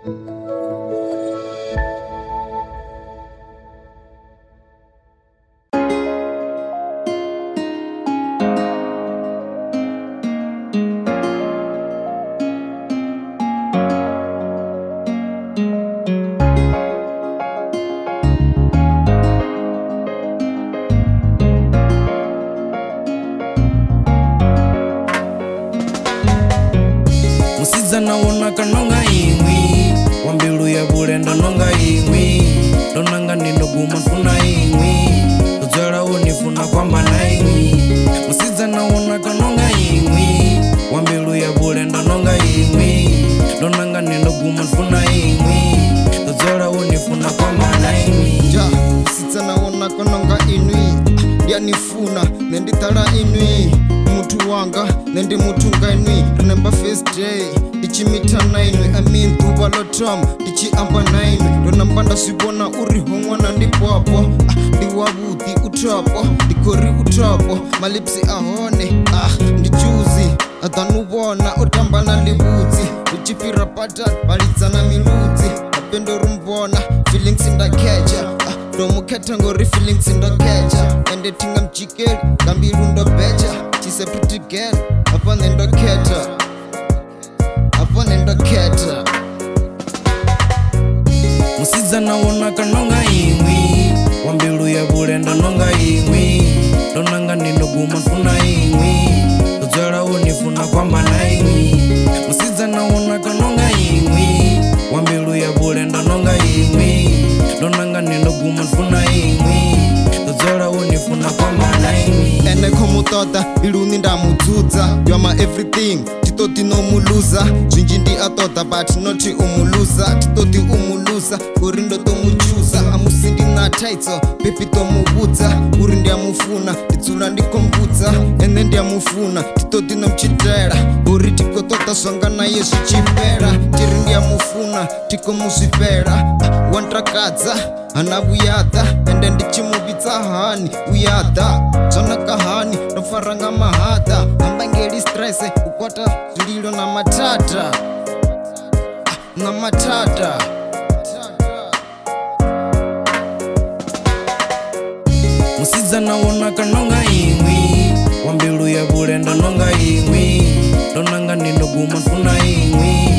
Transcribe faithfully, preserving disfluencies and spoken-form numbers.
Musizana wona kanonga imwi wambilu ya bulenda nonga imwi donanga nindo guma funa imwi tuzera unifuna kwamba na imwi Musizana wona kanonga imwi wambilu ya bulenda nonga imwi donanga nindo guma funa imwi tuzera unifuna kwamba na imwi ja Musizana wona kanonga inwi yanifuna nenditala inwi mutu wanga nendi mutunga inwi remember first day ichimita nainwe I mean tuba lotom ichiamba nainwe donambanda sibona uri hongwana ndipo hapo ah, ndiwabuthi utapo ndikori utapo malipsi ahone ah ndijuzi atanubona utamba na libudzi uchifira patat balitsana miludzi apendo rumbona feelings indakecha ah, domuketa ngori feelings indakecha ende tinga mchikeli kambiru ndobecha chise pretty girl apa nendoketa apa nendoketa Musizana wona kanonga imwi wambilu ya bulenda nonga imwi donanga nindo guma funa imwi tuzera unifuna kwamba na imwi Musizana wona kanonga imwi wambilu ya bulenda nonga imwi donanga nindo guma funa imwi tuzera unifuna kwamba na imwi ene komutota iluni ndamudzudza you are my everything titoti nomuluza zwinji ndi atota but not umuluza titoti umuluza uri ndo tomuchuza amusindi na title baby tomubudza uri ndiyamufuna tidzula ndikombudza ene ndiyamufuna titoti nomchitela uri tikotota songa naye zvichipera tiri ndiyamufuna tikomuzvipera wandrakadza hana vuyadha ende ndichimuvitsa hani uyadha zvonaka hani ndofaranga mahadha hambangeli stress ukwata zvililo na matata ah, na matata Musizana wona kanonga imwi wambilu ya bulenda nonga imwi donanga nindo guma funa imwi